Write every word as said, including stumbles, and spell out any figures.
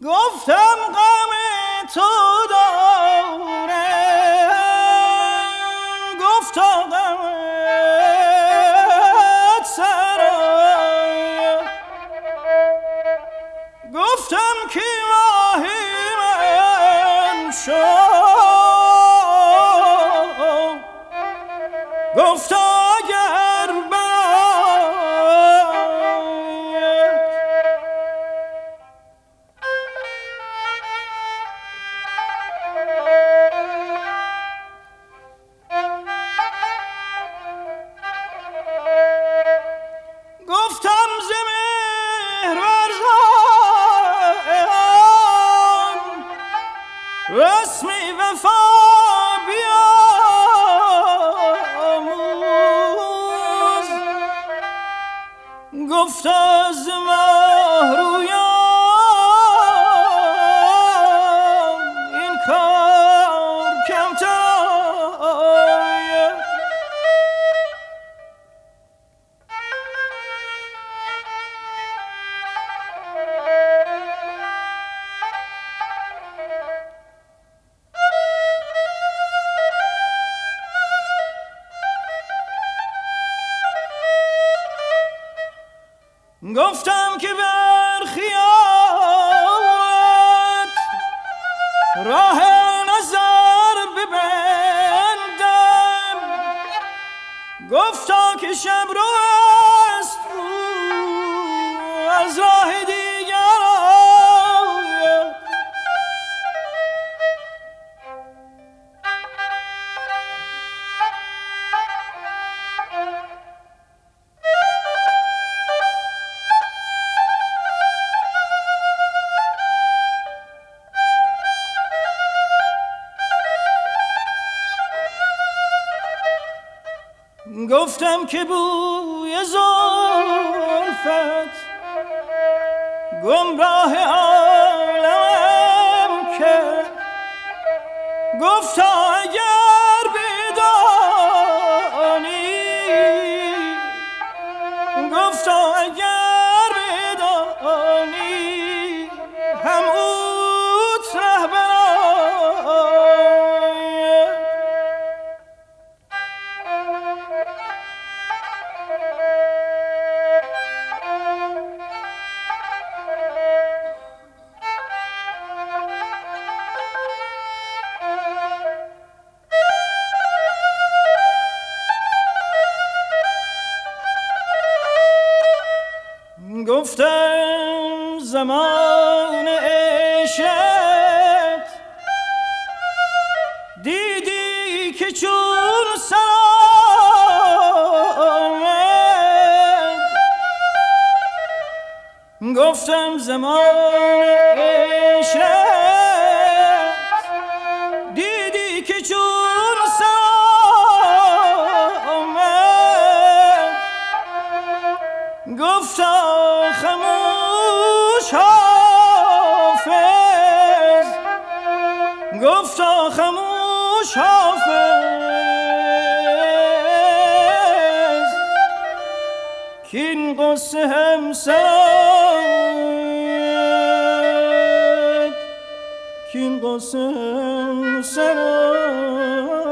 گفتم غم تو دارم، گفتا غمت سرا، گفتم که راهی من شو، گفتا اگر رسمی وفا بیاموز، گفت از ماه رویان این کار کمتر آید. گفتم که بر خیالت راه نظر ببندم، گفتا که شب رو است از راه دیگر آید. گفتم که بوی زلفت گمراه عالم کرد، گفتا اگر بدانی، گفتا اگر بدانی هم اوت رهبر گفتم زمان عشقت دیدی که چون سر آمد، گفتم زمان عشقت دیدی که چون سر آمد، گفتا خموش حافظ، گفتا خموش حافظ کین قصه همسرد، کین قصه همسرد